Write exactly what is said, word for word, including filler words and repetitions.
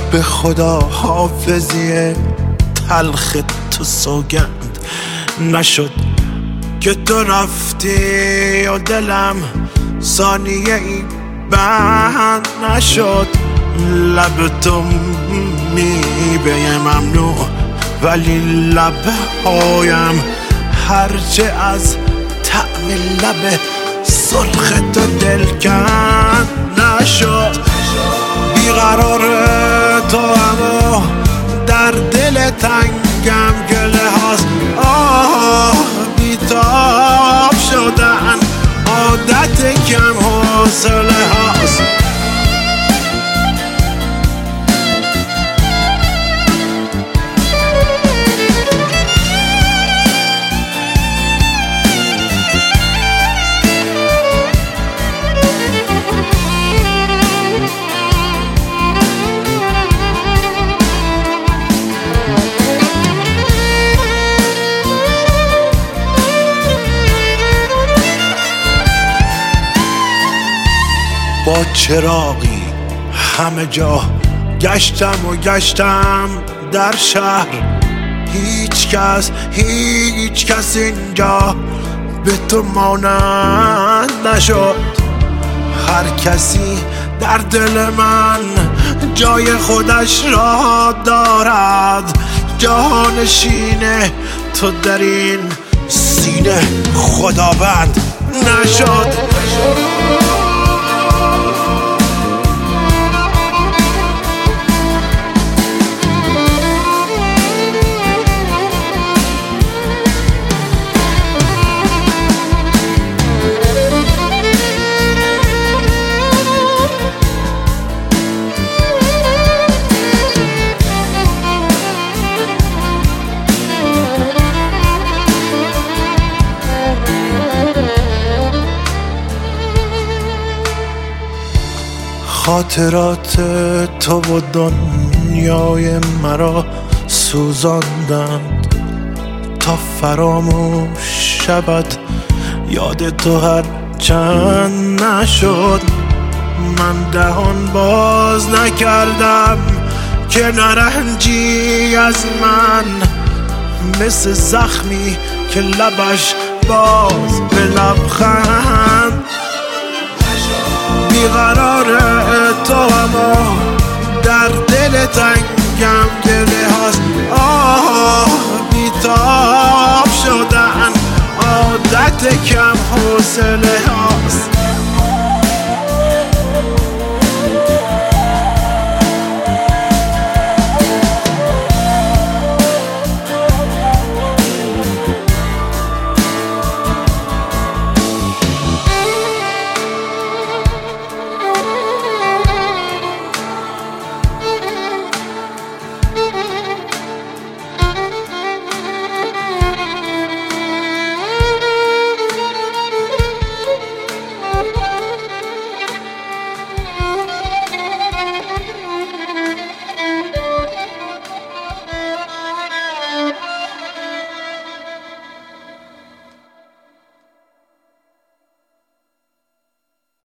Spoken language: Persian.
به خدا حافظی تلخ تو سوگند نشد که تو رفتی و دلم ثانیه ای بند نشد. لب تو میوه ممنوع ولی لبهایم هرچه از طعم لب سرخ تو دلکند نشد. بیقرار تو اما در دل تنگم گله هاست. آه بیتاب شدن عادت کم حوصله هاست. با چراغی همه جا گشتم و گشتم در شهر. هیچ کس هیچ کس اینجا به تو مانند نشد. هر کسی در دل من جای خودش را دارد. جانشین تو در این سینه خداوند نشد. خاطرات تو و دنیای مرا سوزاندند تا فراموش شود یاد تو هر چند نشد. من دهان باز نکردم که نرنجی از من مثل زخمی که لبش باز به لبخند. بیقرار تو اما در دل تنگم گله هاست. آه بیتاب شدن عادت کم حوصله هاست.